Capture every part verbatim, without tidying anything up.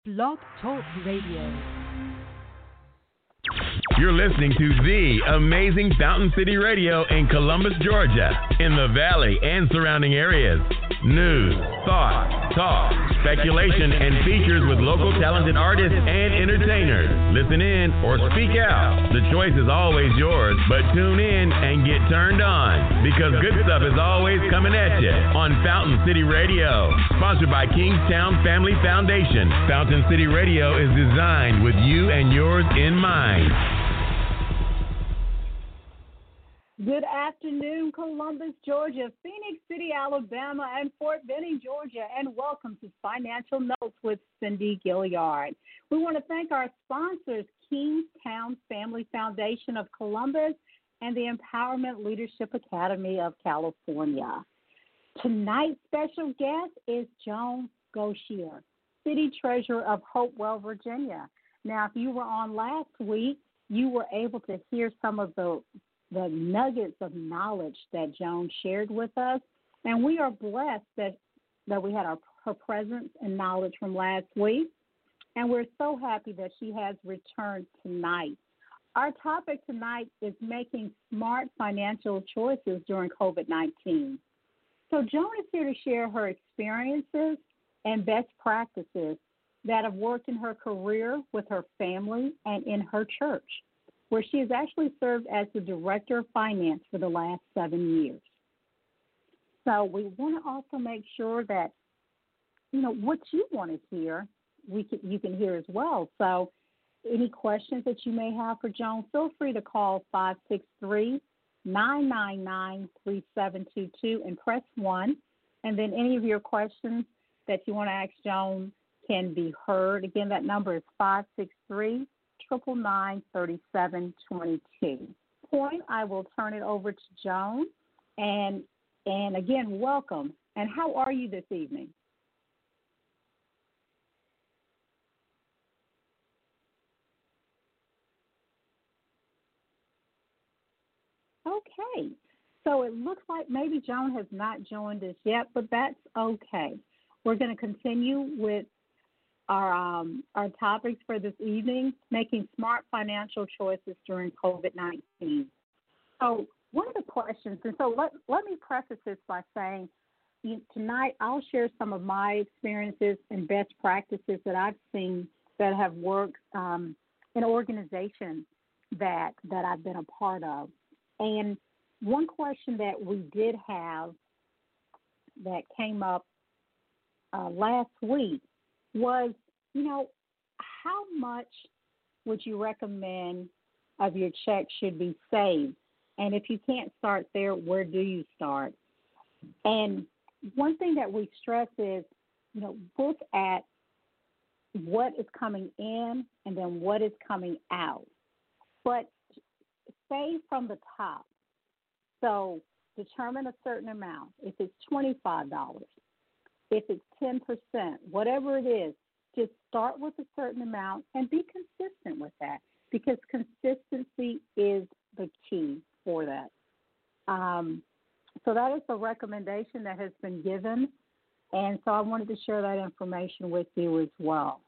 Blog Talk Radio. You're listening to the amazing Fountain City Radio in Columbus, Georgia, in the Valley and surrounding areas. News, thought, talk, speculation, and features with local talented artists and entertainers. Listen in or speak out. The choice is always yours, but tune in and get turned on, because good stuff is always coming at you on Fountain City Radio. Sponsored by Kingstown Family Foundation. Fountain City Radio is designed with you and yours in mind. Good afternoon, Columbus, Georgia, Phoenix City, Alabama, and Fort Benning, Georgia, and welcome to Financial Notes with Cindy Gilliard. We want to thank our sponsors, Kingstown Family Foundation of Columbus and the Empowerment Leadership Academy of California. Tonight's special guest is Joan Goshier, City Treasurer of Hopewell, Virginia. Now, if you were on last week, you were able to hear some of the the nuggets of knowledge that Joan shared with us. And we are blessed that, that we had our, her presence and knowledge from last week. And we're so happy that she has returned tonight. Our topic tonight is making smart financial choices during COVID nineteen. So Joan is here to share her experiences and best practices that have worked in her career with her family and in her church, where she has actually served as the Director of Finance for the last seven years. So we want to also make sure that, you know, what you want to hear, we can, you can hear as well. So any questions that you may have for Joan, feel free to call five six three, nine nine nine, three seven two two and press one. And then any of your questions that you want to ask Joan can be heard. Again, that number is five six three, nine nine nine, three seven two two. Point, I will turn it over to Joan. And and again, welcome. And how are you this evening? Okay. So it looks like maybe Joan has not joined us yet, but that's okay. We're going to continue with Our um, our topics for this evening, making smart financial choices during COVID nineteen. So one of the questions, and so let, let me preface this by saying, you know, tonight I'll share some of my experiences and best practices that I've seen that have worked um, in organizations that, that I've been a part of. And one question that we did have that came up uh, last week was, you know, how much would you recommend of your check should be saved? And if you can't start there, where do you start? And one thing that we stress is, you know, look at what is coming in and then what is coming out. But save from the top. So determine a certain amount. If it's twenty-five dollars, if it's ten percent, whatever it is, just start with a certain amount and be consistent with that, because consistency is the key for that. Um, so that is the recommendation that has been given, and so I wanted to share that information with you as well.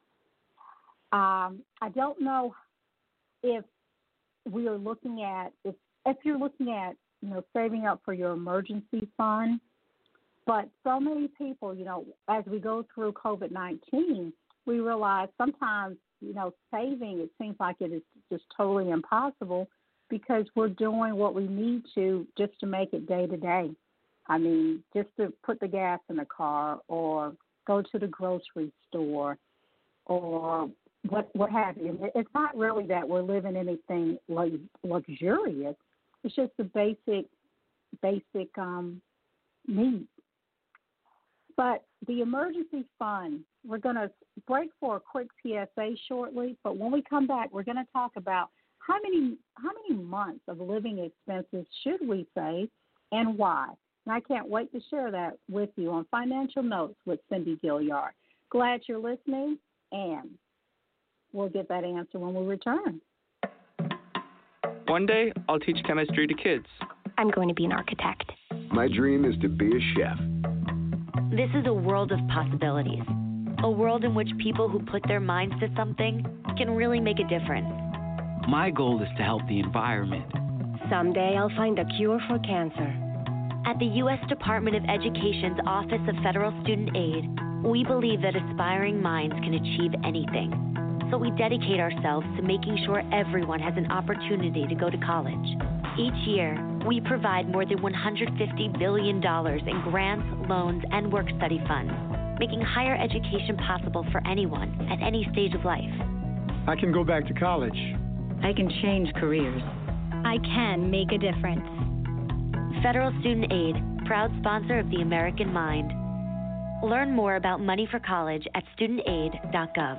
Um, I don't know if we are looking at, if, if you're looking at, you know, saving up for your emergency fund, but so many people, you know, as we go through COVID nineteen, we realize sometimes, you know, saving, it seems like it is just totally impossible because we're doing what we need to just to make it day to day. I mean, just to put the gas in the car or go to the grocery store or what what have you. It's not really that we're living anything like luxurious. It's just the basic, basic um, needs. But the emergency fund, we're going to break for a quick P S A shortly, but when we come back, we're going to talk about how many how many months of living expenses should we save and why. And I can't wait to share that with you on Financial Notes with Cindy Gilliard. Glad you're listening, and we'll get that answer when we return. One day, I'll teach chemistry to kids. I'm going to be an architect. My dream is to be a chef. This is a world of possibilities. A world in which people who put their minds to something can really make a difference. My goal is to help the environment. Someday I'll find a cure for cancer. At the U S Department of Education's Office of Federal Student Aid, we believe that aspiring minds can achieve anything. So we dedicate ourselves to making sure everyone has an opportunity to go to college. Each year, we provide more than one hundred fifty billion dollars in grants, loans, and work-study funds, making higher education possible for anyone at any stage of life. I can go back to college. I can change careers. I can make a difference. Federal Student Aid, proud sponsor of the American Mind. Learn more about money for college at student aid dot gov.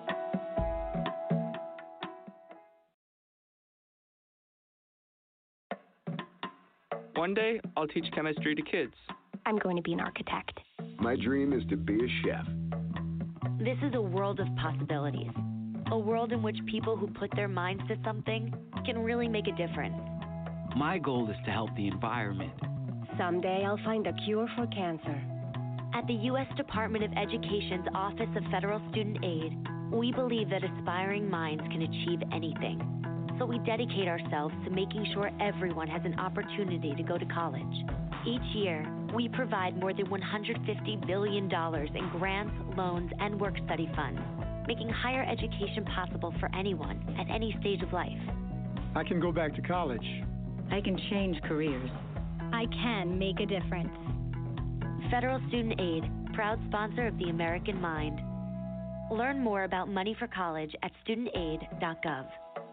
One day, I'll teach chemistry to kids. I'm going to be an architect. My dream is to be a chef. This is a world of possibilities. A world in which people who put their minds to something can really make a difference. My goal is to help the environment. Someday I'll find a cure for cancer. At the U S Department of Education's Office of Federal Student Aid, we believe that aspiring minds can achieve anything. So we dedicate ourselves to making sure everyone has an opportunity to go to college. Each year, we provide more than one hundred fifty billion dollars in grants, loans, and work-study funds, making higher education possible for anyone at any stage of life. I can go back to college. I can change careers. I can make a difference. Federal Student Aid, proud sponsor of the American Mind. Learn more about money for college at student aid dot gov.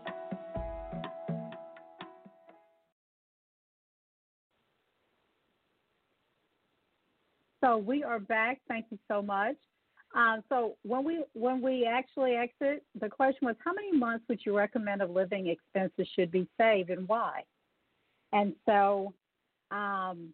So we are back. Thank you so much. Uh, so when we when we actually exit, the question was, how many months would you recommend of living expenses should be saved and why? And so um,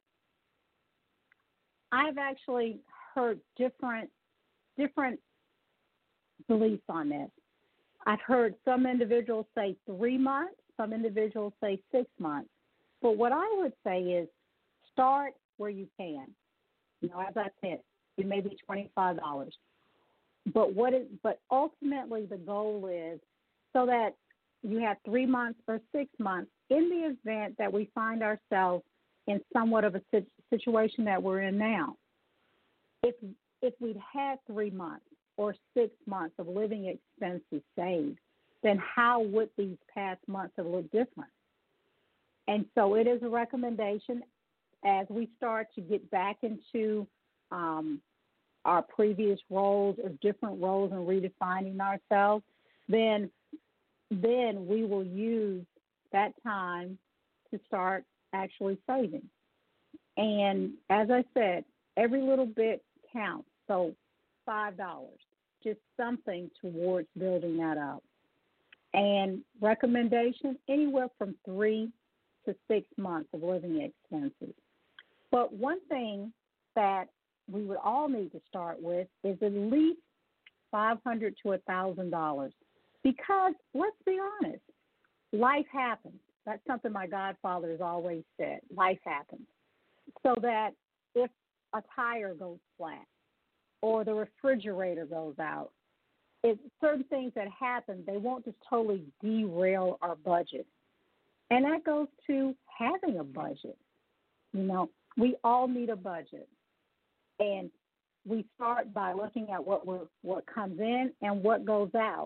I've actually heard different different beliefs on this. I've heard some individuals say three months, some individuals say six months. But what I would say is start where you can. You know, as I said, it may be twenty-five dollars. But what is but ultimately the goal is so that you have three months or six months in the event that we find ourselves in somewhat of a situation that we're in now. If if we'd had three months or six months of living expenses saved, then how would these past months have looked different? And so it is a recommendation as we start to get back into um, our previous roles or different roles and redefining ourselves, then then we will use that time to start actually saving. And as I said, every little bit counts. So five dollars, just something towards building that up. And recommendation, anywhere from three to six months of living expenses. But one thing that we would all need to start with is at least five hundred dollars to one thousand dollars. Because let's be honest, life happens. That's something my godfather has always said. Life happens. So that if a tire goes flat or the refrigerator goes out, it's certain things that happen, they won't just totally derail our budget. And that goes to having a budget. You know, we all need a budget. And we start by looking at what we're, what comes in and what goes out.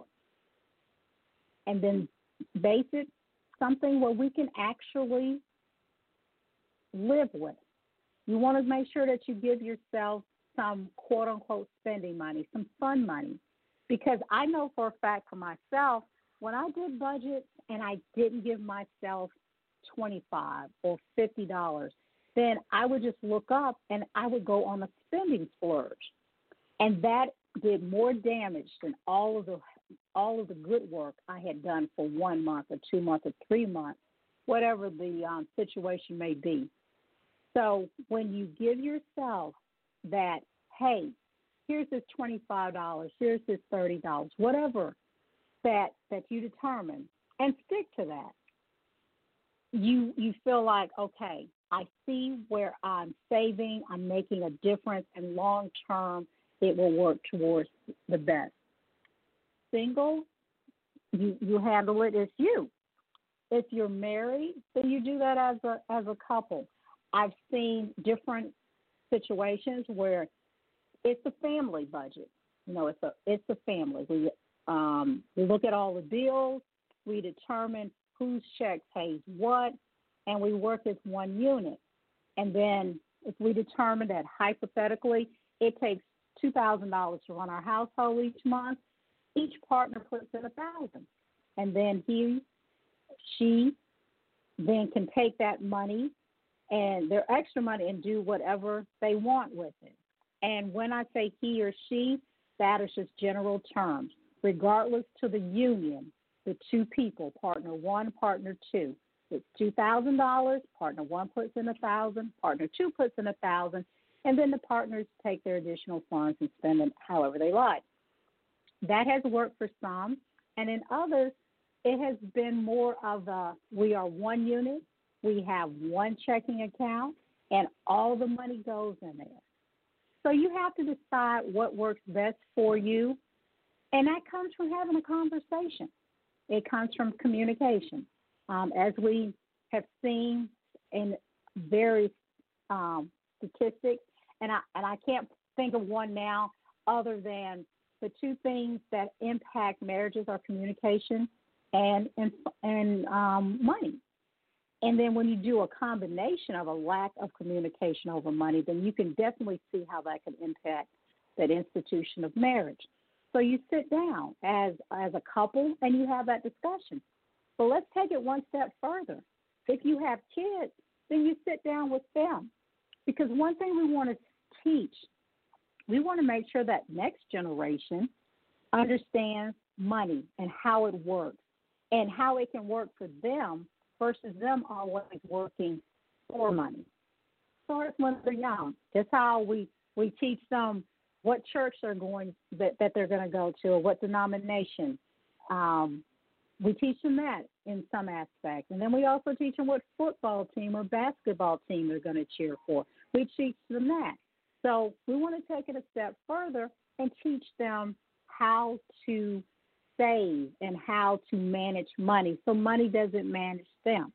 And then base it something where we can actually live with. You want to make sure that you give yourself some quote-unquote spending money, some fun money. Because I know for a fact for myself, when I did budgets and I didn't give myself twenty-five dollars or fifty dollars, then I would just look up and I would go on a spending splurge. And that did more damage than all of the all of the good work I had done for one month or two months or three months, whatever the um, situation may be. So when you give yourself that, hey, here's this twenty-five dollars, here's this thirty dollars, whatever that that you determine, and stick to that, you you feel like, okay, I see where I'm saving, I'm making a difference, and long term it will work towards the best. Single, you, you handle it as you. If you're married, then you do that as a as a couple. I've seen different situations where it's a family budget. You know, it's a it's a family. We um, we look at all the bills, we determine whose check pays what, and we work as one unit. And then if we determine that hypothetically it takes two thousand dollars to run our household each month, each partner puts in a thousand, and then he, she, then can take that money and their extra money and do whatever they want with it. And when I say he or she, that is just general terms. Regardless to the union, the two people, partner one, partner two, it's two thousand dollars. Partner one puts in a thousand. Partner two puts in a thousand, and then the partners take their additional funds and spend them however they like. That has worked for some, and in others, it has been more of a we are one unit. We have one checking account, and all the money goes in there. So you have to decide what works best for you, and that comes from having a conversation. It comes from communication. Um, as we have seen in various um, statistics, and I, and I can't think of one now other than the two things that impact marriages are communication and, and, and um, money. And then when you do a combination of a lack of communication over money, then you can definitely see how that can impact that institution of marriage. So you sit down as as a couple and you have that discussion. But let's take it one step further. If you have kids, then you sit down with them. Because one thing we want to teach, we want to make sure that next generation understands money and how it works and how it can work for them versus them always working for money. Start when they're young. That's how we, we teach them what church they're going that, that they're going to go to or what denomination. Um, we teach them that in some aspects. And then we also teach them what football team or basketball team they're going to cheer for. We teach them that. So we want to take it a step further and teach them how to save and how to manage money so money doesn't manage them.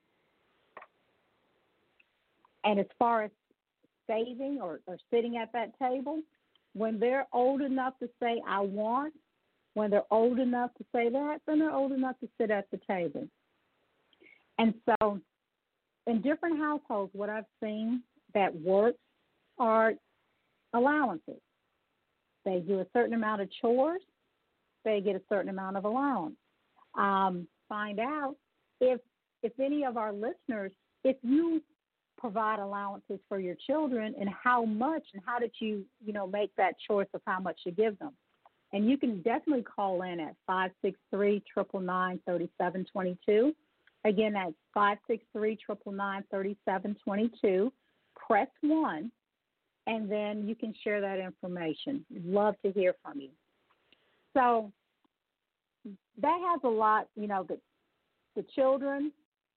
And as far as saving or, or sitting at that table, when they're old enough to say, I want, when they're old enough to say that, then they're old enough to sit at the table. And so in different households, what I've seen that works are allowances. They do a certain amount of chores. They get a certain amount of allowance. Um, find out if if any of our listeners, if you provide allowances for your children and how much and how did you, you know, make that choice of how much to give them. And you can definitely call in at five six three, nine nine nine, three seven two two. Again, that's five six three, nine nine nine, three seven two two. Press one, and then you can share that information. Love to hear from you. So that has a lot, you know, the, the children,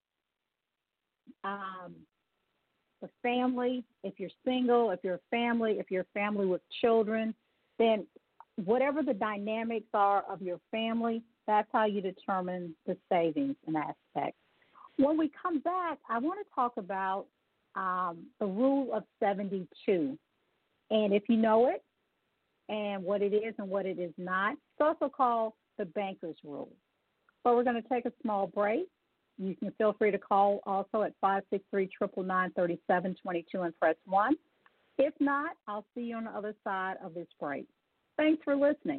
um, the family, if you're single, if you're a family, if you're a family with children, then whatever the dynamics are of your family, that's how you determine the savings and aspects. When we come back, I want to talk about um, the rule of seventy-two. And if you know it, and what it is and what it is not. It's also called the banker's rule. But we're going to take a small break. You can feel free to call also at five six three, nine nine nine, three seven two two and press one. If not, I'll see you on the other side of this break. Thanks for listening.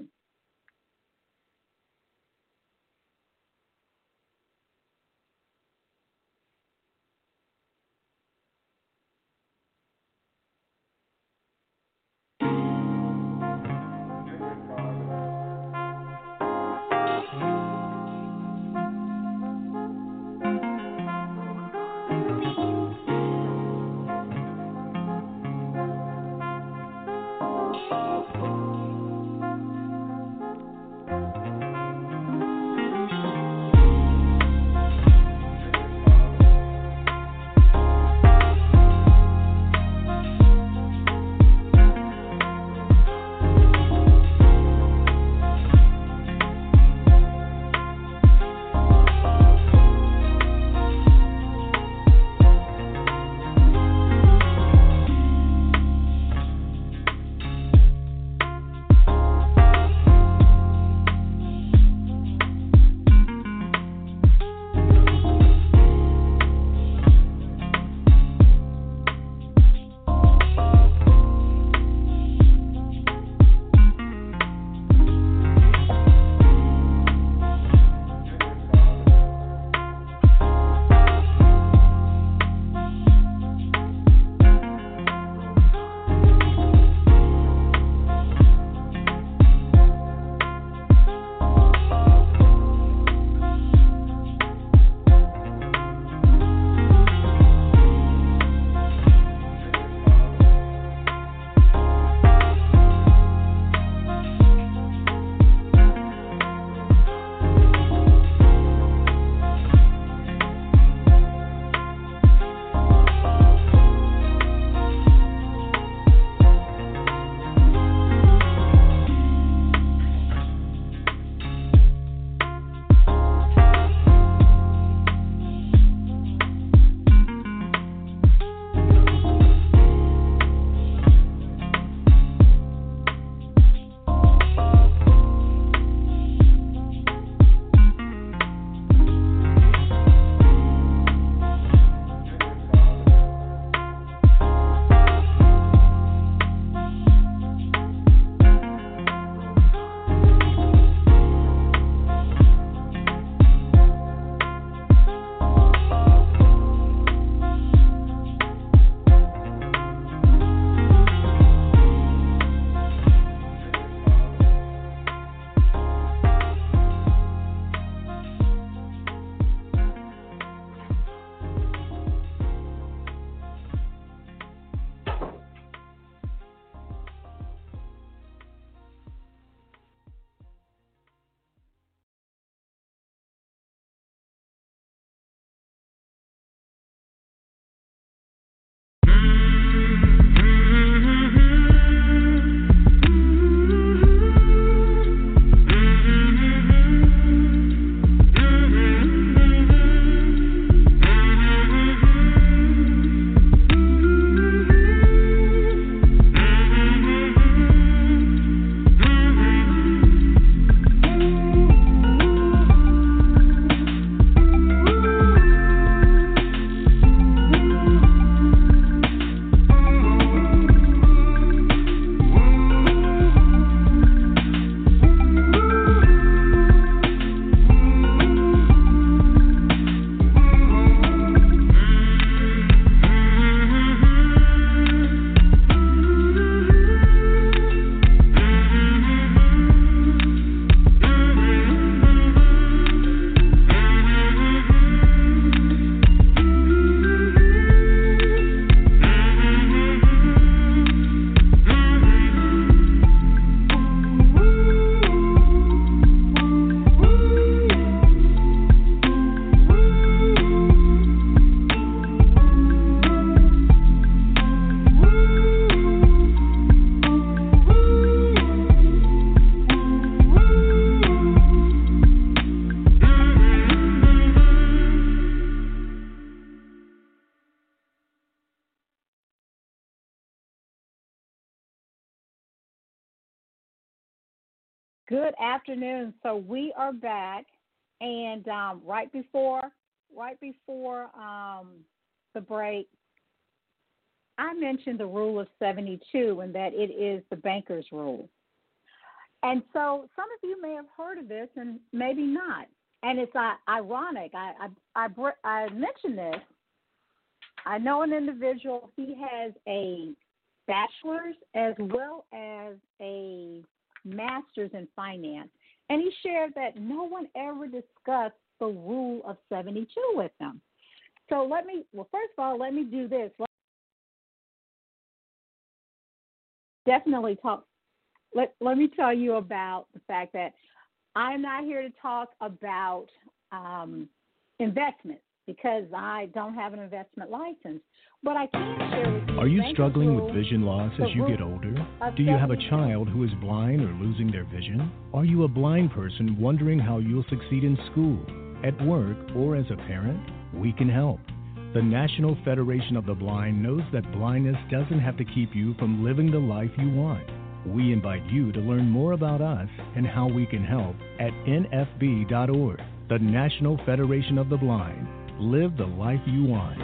Good afternoon. So we are back, and um, right before, right before um, the break, I mentioned the rule of seventy-two, and that it is the banker's rule. And so some of you may have heard of this, and maybe not. And it's uh, ironic. I, I I I mentioned this. I know an individual. He has a bachelor's as well as a master's in finance, and he shared that no one ever discussed the rule of seventy-two with him. So let me, well, first of all, let me do this. Let definitely talk. Let Let me tell you about the fact that I'm not here to talk about um, investments because I don't have an investment license. But I can share with you. Are you struggling with vision loss as you get older? Do you have a child who is blind or losing their vision? Are you a blind person wondering how you'll succeed in school, at work, or as a parent? We can help. The National Federation of the Blind knows that blindness doesn't have to keep you from living the life you want. We invite you to learn more about us and how we can help at N F B dot org. The National Federation of the Blind. Live the life you want.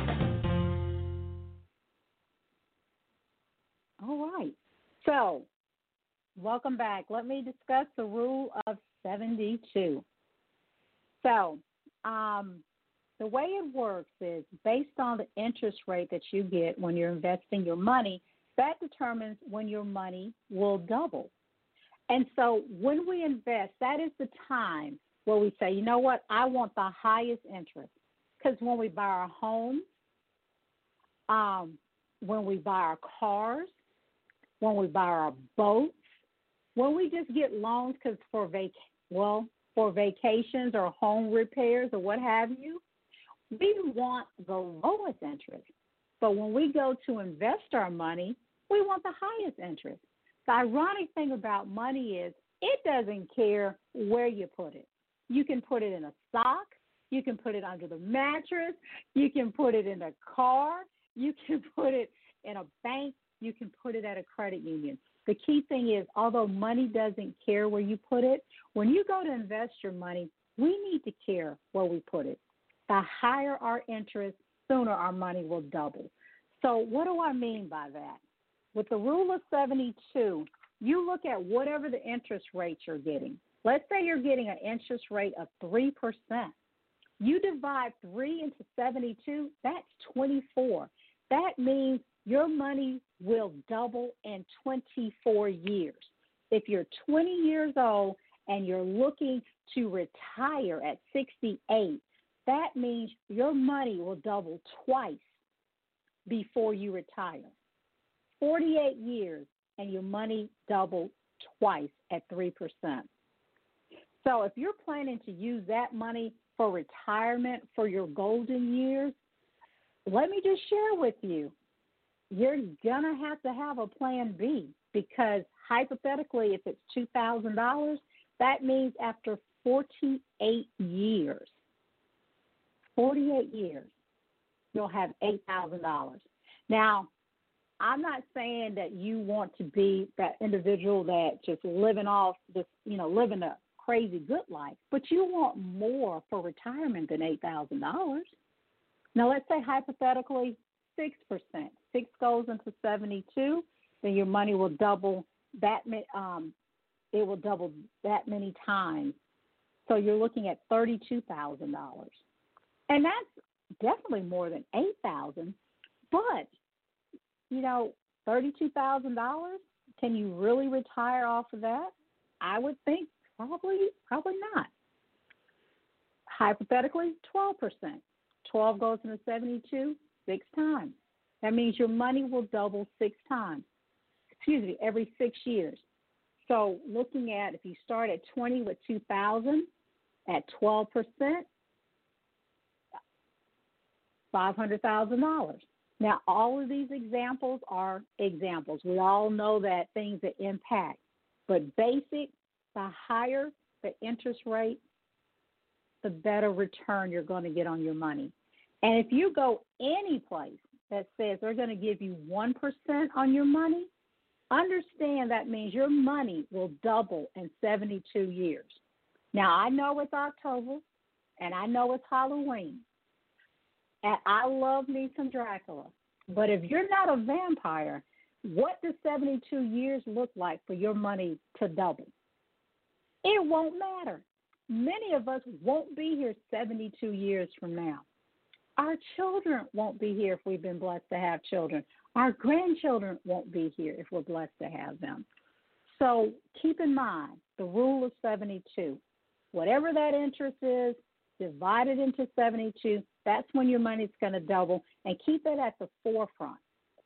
All right. So, welcome back. Let me discuss the rule of seventy-two. So, um, the way it works is based on the interest rate that you get when you're investing your money, that determines when your money will double. And so when we invest, that is the time where we say, you know what, I want the highest interest. Because when we buy our homes, um, when we buy our cars, when we buy our boats, when we just get loans because for vac well for vacations or home repairs or what have you, we want the lowest interest. But when we go to invest our money, we want the highest interest. The ironic thing about money is it doesn't care where you put it. You can put it in a sock. You can put it under the mattress. You can put it in a car. You can put it in a bank. You can put it at a credit union. The key thing is, although money doesn't care where you put it, when you go to invest your money, we need to care where we put it. The higher our interest, sooner our money will double. So what do I mean by that? With the rule of seventy-two, you look at whatever the interest rate you're getting. Let's say you're getting an interest rate of three percent. You divide three into seventy-two, that's twenty-four. That means your money will double in twenty-four years. If you're twenty years old and you're looking to retire at sixty-eight, that means your money will double twice before you retire. forty-eight years and your money doubled twice at three percent. So if you're planning to use that money for retirement for your golden years, let me just share with you, you're going to have to have a plan B because hypothetically, if it's two thousand dollars, that means after forty-eight years, forty-eight years, you'll have eight thousand dollars. Now, I'm not saying that you want to be that individual that just living off this, you know, living a crazy good life, but you want more for retirement than eight thousand dollars. Now, let's say hypothetically six percent. Six goes into seventy-two, then your money will double that, um, it will double that many times. So you're looking at thirty-two thousand dollars. And that's definitely more than eight thousand dollars, but you know, thirty-two thousand dollars, can you really retire off of that? I would think probably probably not. Hypothetically, twelve percent. twelve goes into seventy-two, six times. That means your money will double six times. Excuse me, every six years. So looking at, if you start at twenty with two thousand, at twelve percent, five hundred thousand dollars. Now, all of these examples are examples. We all know that things that impact. But basic, the higher the interest rate, the better return you're going to get on your money. And if you go any place that says they're going to give you one percent on your money, understand that means your money will double in seventy-two years. Now, I know it's October, and I know it's Halloween, and I love me some Dracula. But if you're not a vampire, what does seventy-two years look like for your money to double? It won't matter. Many of us won't be here seventy-two years from now. Our children won't be here if we've been blessed to have children. Our grandchildren won't be here if we're blessed to have them. So keep in mind the rule of seventy-two. Whatever that interest is, divide it into seventy-two. That's when your money's going to double, and keep it at the forefront.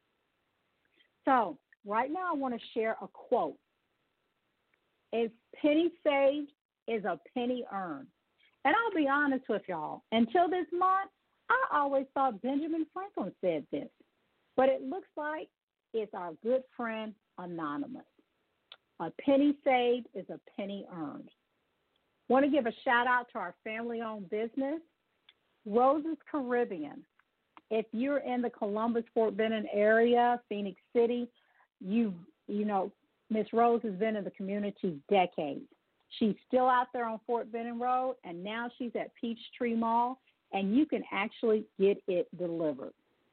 So right now I want to share a quote. It's penny saved is a penny earned. And I'll be honest with y'all, until this month, I always thought Benjamin Franklin said this. But it looks like it's our good friend Anonymous. A penny saved is a penny earned. Want to give a shout out to our family-owned business, Rose's Caribbean. If you're in the Columbus, Fort Benning area, Phoenix City, you you know, Miss Rose has been in the community decades. She's still out there on Fort Benning Road, and now she's at Peachtree Mall, and you can actually get it delivered.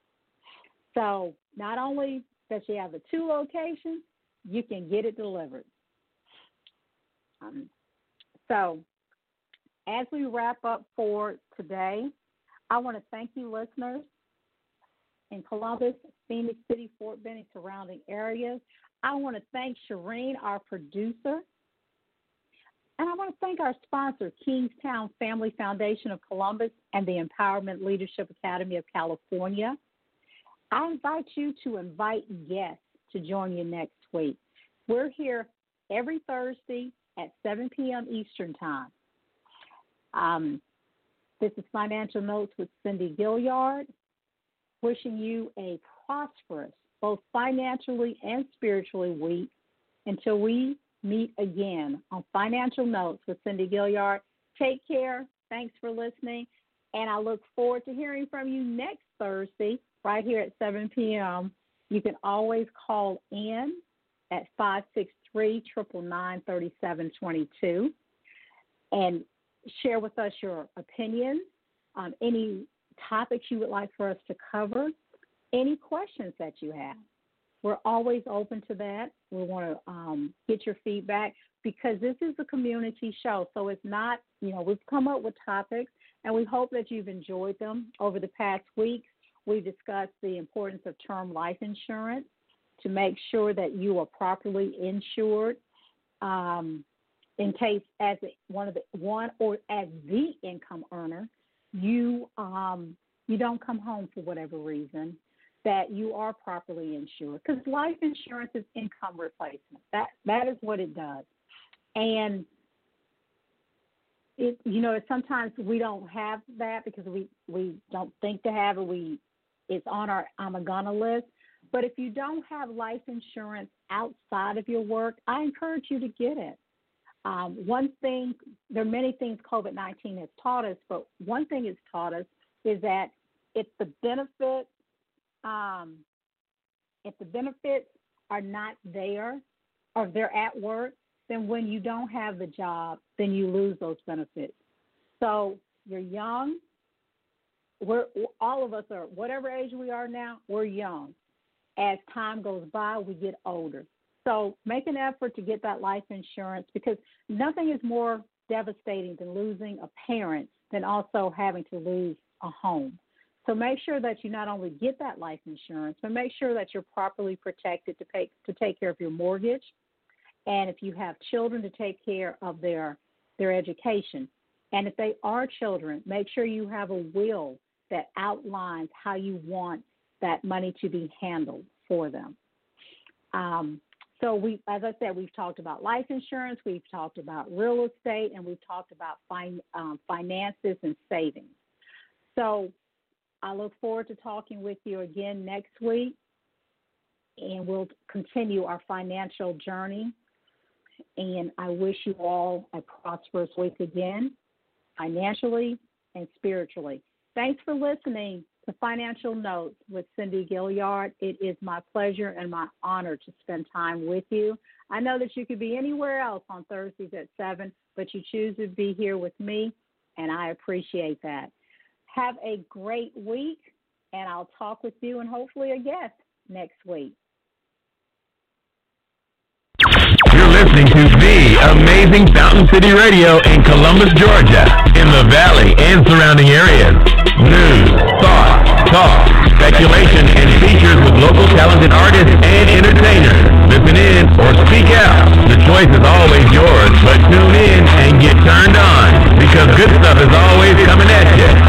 So not only does she have the two locations, you can get it delivered. Um, so as we wrap up for today, I want to thank you, listeners, in Columbus, Phoenix City, Fort Benning, surrounding areas. I want to thank Shireen, our producer. And I want to thank our sponsor, Kingstown Family Foundation of Columbus and the Empowerment Leadership Academy of California. I invite you to invite guests to join you next week. We're here every Thursday at seven p.m. Eastern Time. Um, this is Financial Notes with Cindy Gilliard, wishing you a prosperous, both financially and spiritually, week until we meet again on Financial Notes with Cindy Gilliard. Take care. Thanks for listening. And I look forward to hearing from you next Thursday right here at seven p.m. You can always call in at five six three, nine nine nine, three seven two two and share with us your opinions on any topics you would like for us to cover, any questions that you have. We're always open to that. We want to um, get your feedback because this is a community show. So it's not, you know, we've come up with topics, and we hope that you've enjoyed them. Over the past weeks, we discussed the importance of term life insurance to make sure that you are properly insured um, in case as one of the one or as the income earner, you um, you don't come home for whatever reason, that you are properly insured. Because life insurance is income replacement. That that is what it does. And it you know, sometimes we don't have that because we, we don't think to have it. We it's on our I'm a gonna list. But if you don't have life insurance outside of your work, I encourage you to get it. Um, one thing, there are many things COVID nineteen has taught us, but one thing it's taught us is that if the benefits Um, if the benefits are not there or they're at work, then when you don't have the job, then you lose those benefits. So you're young. We're all of us are, whatever age we are now, we're young. As time goes by, we get older. So make an effort to get that life insurance because nothing is more devastating than losing a parent than also having to lose a home. So make sure that you not only get that life insurance, but make sure that you're properly protected to pay, to take care of your mortgage, and if you have children, to take care of their their education. And if they are children, make sure you have a will that outlines how you want that money to be handled for them. Um, so we, as I said, we've talked about life insurance, we've talked about real estate, and we've talked about fin- um, finances and savings. So I look forward to talking with you again next week, and we'll continue our financial journey. And I wish you all a prosperous week again, financially and spiritually. Thanks for listening to Financial Notes with Cindy Gilliard. It is my pleasure and my honor to spend time with you. I know that you could be anywhere else on Thursdays at seven, but you choose to be here with me, and I appreciate that. Have a great week, and I'll talk with you and hopefully a guest next week. You're listening to the amazing Fountain City Radio in Columbus, Georgia, in the Valley and surrounding areas. News, thought, talk, speculation, and features with local talented artists and entertainers. Listen in or speak out. The choice is always yours, but tune in and get turned on, because good stuff is always coming at you.